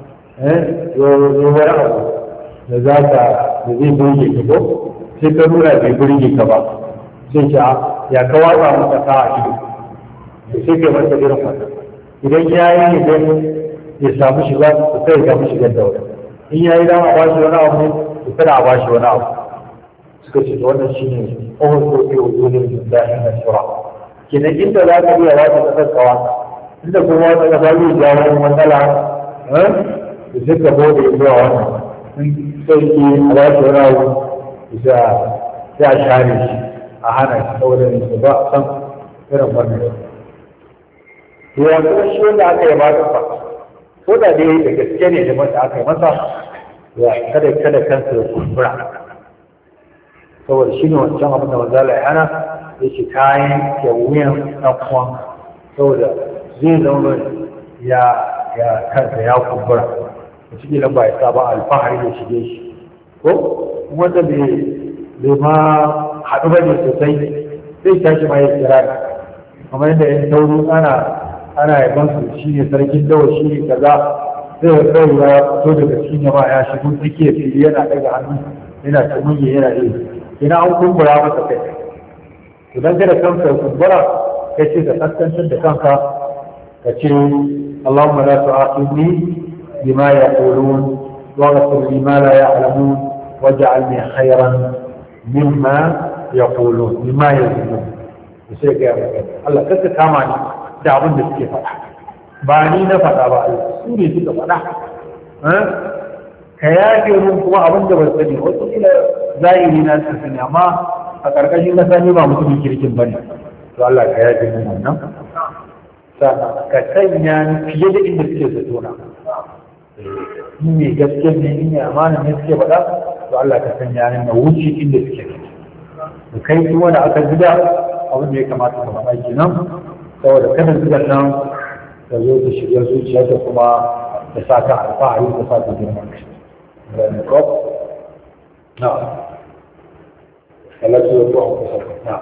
wani abu da za ka da zai burge ka ko sai ka nuna bai burge ka ba sai ce ya ka watsa masa kasa a ido to sai ka masa irin wannan idan ya yi idan ya samu shiga to kai ya samu shigar da wani in ya yi dan a ba shi wani abu to kada a ba shi wani abu suka ce wannan shi ne ƙawar kofi wa zuwa da dahin da shura kenan inda za ka iya wata ƙasar kawa inda kuma wata ƙasa zai jawo matsala da suka bude zuwa wannan in sauki a ba shi wani abu za a share shi a hana shi saboda ne ba a san irin wannan ya kuma shi wanda aka yi ba ta fa ko da dai da gaske ne da wanda aka yi masa ya kada kada kansa ya kumbura saboda shi ne wancan abin da manzala ya hana ya ce kayan ke wuyan ɗan'uwan saboda zai zauna ya ya kansa ya kumbura da shi ba ya saba alfahari da shige shi ko wanda bai ma haɗu ba ne sosai zai tashi ma ya kira da kamar yadda yan tauru ana ana yaban su shi ne sarkin dawa shi ne kaza zai ya kawai ya fito daga cikin jama'a ya shigo tsakiyar fili yana ɗaga hannu yana tumunye yana iya ina an kumbura masa kai idan kada kanka ya kumbura kai ce ka kaskantar da kanka ka ce Allahumma la tu'akhidni bima yaqulun waghfir li ma la ya'lamun waj'alni khayran mimma yaqulun mimma yazunun sai ga Allah kaka kama ni da abin da suke faɗa ba ni na faɗa ba Allah su ne suka faɗa ka yafe mun kuma abin da ban sani wasu kila zahiri na su sani amma a ƙarƙashin na sani ba mutumin kirkin bane to Allah ka yafe mun wannan sannan ka sanya ni fiye da inda suke zato na ni ne gaskiya ne ni ne amana ne suke faɗa to Allah ka sanya ni na wuce inda suke da kai kuma da aka gida abin da ya kamata ka faɗa kenan saboda kada gidan nan ka zo ta shiga zuciya ta kuma ta sa ka alfahari ta sa ka girman kai الرب نعم التي يطلع نعم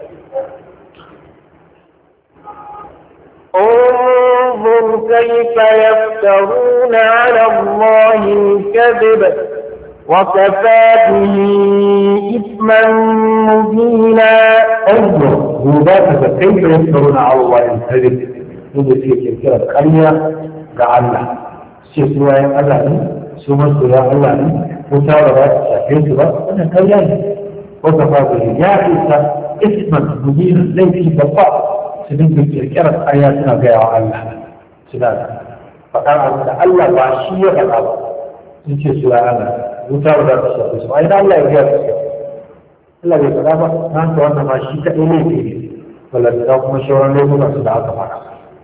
انظر كيف يفترون على الله الكذب وكفى به إثما مبينا انظر مباشرة كيف يفترون على الله الكذب يجب في كثيرة قرية جعلنا سيسوا الله su masu ya Allah ne wuta ba za ta shafe su ba wannan karya ne wata fadili ya isa isman mubin laifi babba su dinga kirkirar karya suna gaya wa Allah suna faɗar abu da Allah ba shi ya faɗa ba sun ce su ya Allah wuta ba za ta shafe su ba idan Allah ya gaya su Allah bai faɗa ba na haka wannan ma shi kaɗai laifi ne balanta kuma shawarar laifukan su da aka faɗa.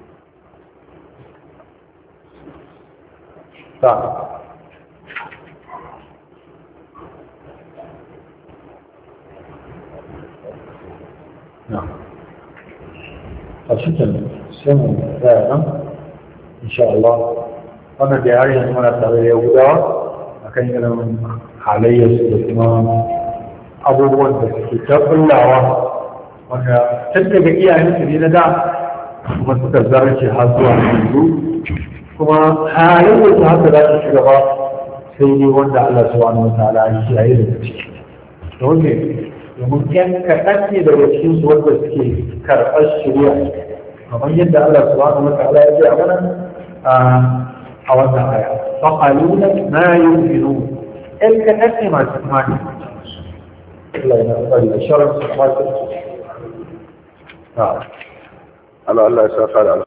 a cikin sai mu tsaya nan insha Allah wannan da yare yanzu mana tare da Yahudawa akan irin halayyarsu da kuma abubuwan da suke ta kullawa wanda tun daga iyayensu ne na da kuma suka zarce har zuwa yanzu kuma halayyarsu haka za su shiga ba sai dai wanda Allah subhanahu wa ta'ala ya kiyaye da ciki dole domin yan kaɗan ne daga cikin su wanda suke karɓar shari'a kamar yadda Allah subhanahu wa ta'ala ya ce a wannan a wannan aya faqaluna ma yu'minu yan kaɗan ne masu imani Allah ya tsare da sharri su ma su Allah Allah ya saka da